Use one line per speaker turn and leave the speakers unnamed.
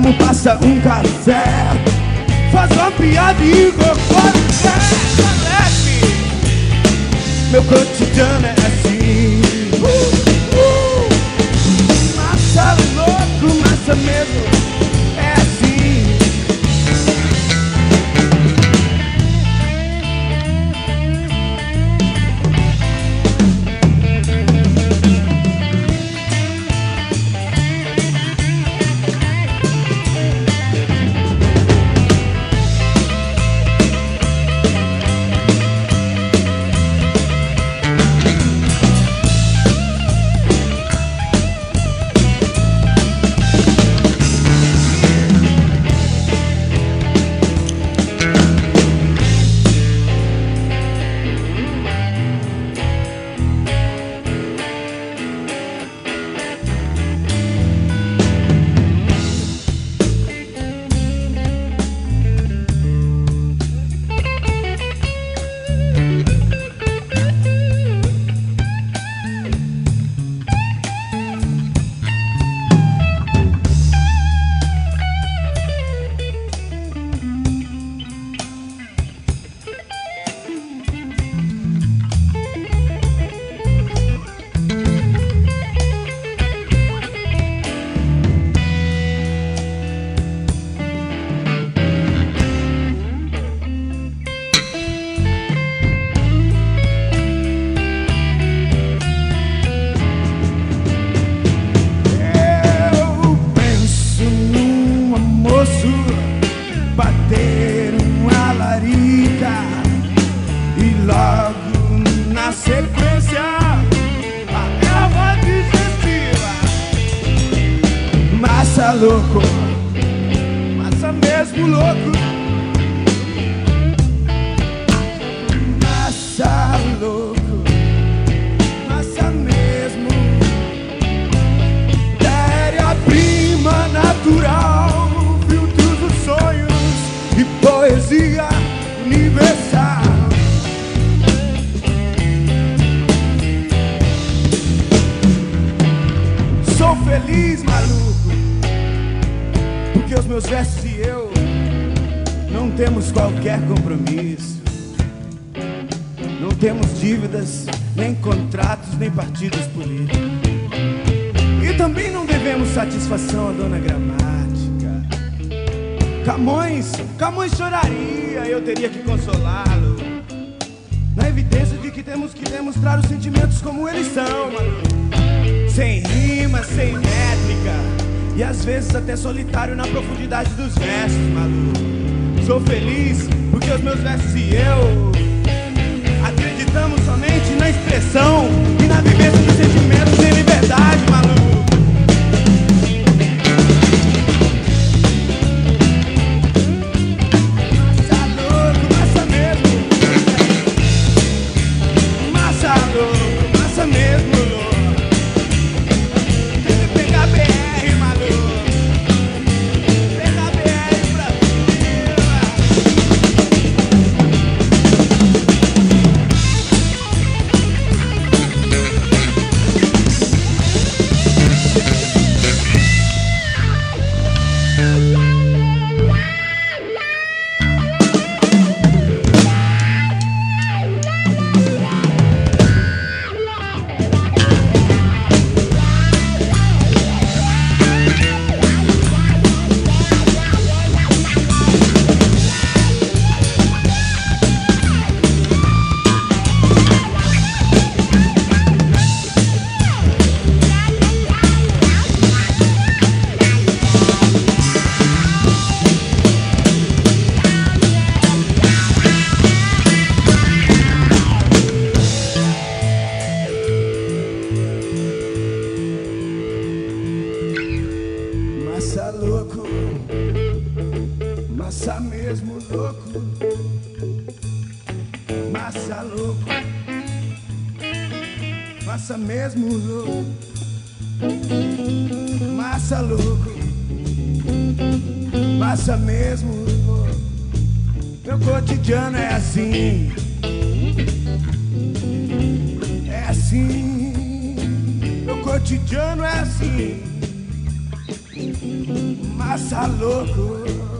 Vamos passar um café, faz uma piada e incorpora o pé. Meu cotidiano é assim. Massa louco, massa mesmo, é assim. Bater uma larica e logo na sequência a erva digestiva. Massa louco, massa mesmo louco. Massa louco, massa mesmo. Matéria-prima natural, filtros dos sonhos e poesia universal. Sou feliz, maluco, porque os meus versos e eu não temos qualquer compromisso. Não temos dívidas, nem contratos, nem partidos políticos. E também não devemos satisfação à dona Gramática. Camões choraria, eu teria que consolá-lo, na evidência de que temos que demonstrar os sentimentos como eles são, maluco. Sem rima, sem métrica, e às vezes até solitário na profundidade dos versos, maluco. Sou feliz porque os meus versos e eu acreditamos somente na expressão e na vivência dos sentimentos em liberdade, maluco. Massa louco, massa mesmo louco. Massa louco, massa mesmo louco. Massa louco, massa mesmo louco. Meu cotidiano é assim, é assim. Meu cotidiano é assim. Massa louco.